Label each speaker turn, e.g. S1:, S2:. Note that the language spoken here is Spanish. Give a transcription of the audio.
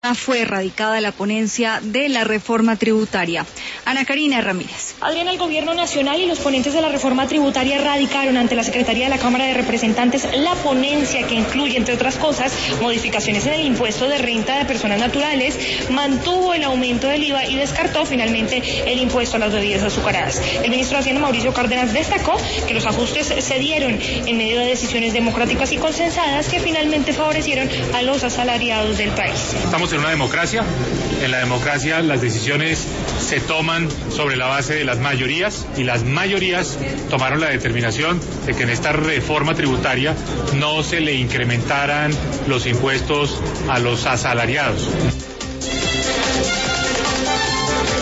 S1: Fue erradicada la ponencia de la reforma tributaria. Ana Karina Ramírez.
S2: Adriana, el Gobierno Nacional y los ponentes de la reforma tributaria radicaron ante la Secretaría de la Cámara de Representantes la ponencia que incluye, entre otras cosas, modificaciones en el impuesto de renta de personas naturales, mantuvo el aumento del IVA y descartó finalmente el impuesto a las bebidas azucaradas. El ministro de Hacienda, Mauricio Cárdenas, destacó que los ajustes se dieron en medio de decisiones democráticas y consensadas que finalmente favorecieron a los asalariados del país.
S3: Estamos en una democracia. En la democracia las decisiones se toman sobre la base de las mayorías y las mayorías tomaron la determinación de que en esta reforma tributaria no se le incrementaran los impuestos a los asalariados.